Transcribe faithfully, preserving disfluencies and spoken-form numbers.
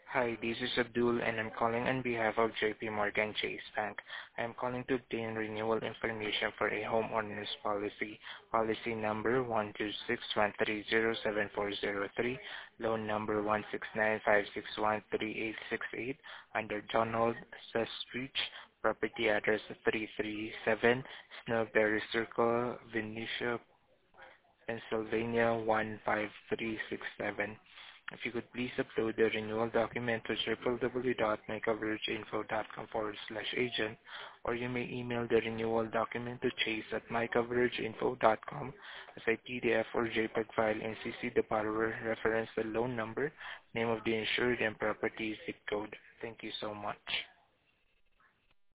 Hi, this is Abdul, and I'm calling on behalf of J P Morgan Chase Bank. I'm calling to obtain renewal information for a homeowner's policy. Policy number one two six one three zero seven four zero three, loan number one six nine five six one three eight six eight, under Donald Sestridge, property address three three seven Snowberry Circle, Venetia, Pennsylvania one five three six seven. If you could please upload the renewal document to www.mycoverageinfo.com forward slash agent, or you may email the renewal document to chase at mycoverageinfo.com as a P D F or JPEG file and C C the borrower, reference the loan number, name of the insured, and property zip code. Thank you so much.